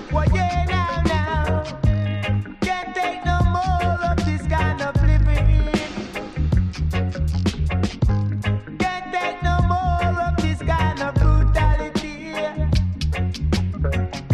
Well, yeah, now. Can't take no more of this kind of living. Can't take no more of this kind of brutality.